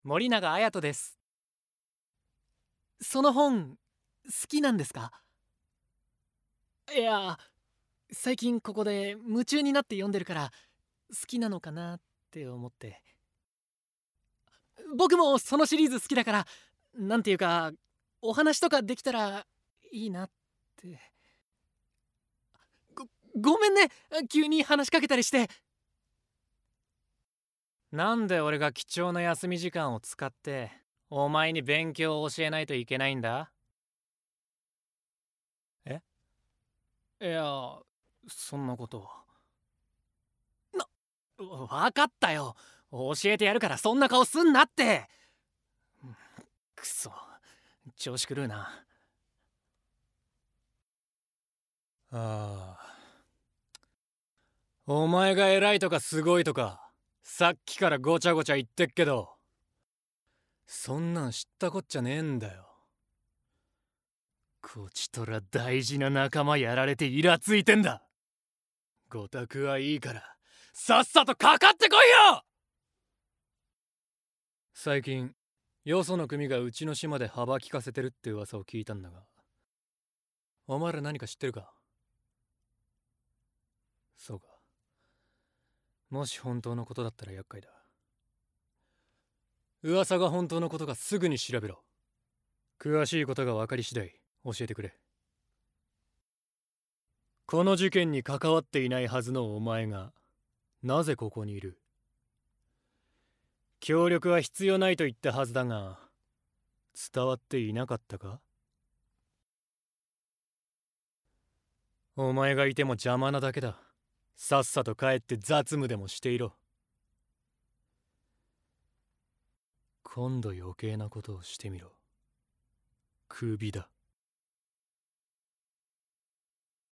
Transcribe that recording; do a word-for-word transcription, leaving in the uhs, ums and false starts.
森永彩人です。その本好きなんですか？いや、最近ここで夢中になって読んでるから好きなのかなって思って。僕もそのシリーズ好きだから、なんていうかお話とかできたらいいなって。ごごめんね、急に話しかけたりして。なんで俺が貴重な休み時間を使ってお前に勉強を教えないといけないんだ？えいや、そんなことは。な、分かったよ。教えてやるからそんな顔すんなって。くそ、調子狂うな。ああ、お前が偉いとかすごいとかさっきからごちゃごちゃ言ってっけど、そんなん知ったこっちゃねえんだよ。こちとら大事な仲間やられてイラついてんだ。ごたくはいいからさっさとかかってこいよ。最近よその組がうちの島で幅利かせてるって噂を聞いたんだが、お前ら何か知ってるか？そうか。もし本当のことだったら厄介だ。噂が本当のことかすぐに調べろ。詳しいことが分かり次第教えてくれ。この事件に関わっていないはずのお前がなぜここにいる？協力は必要ないと言ったはずだが、伝わっていなかったか？お前がいても邪魔なだけだ。さっさと帰って雑務でもしていろ。今度余計なことをしてみろ。首だ。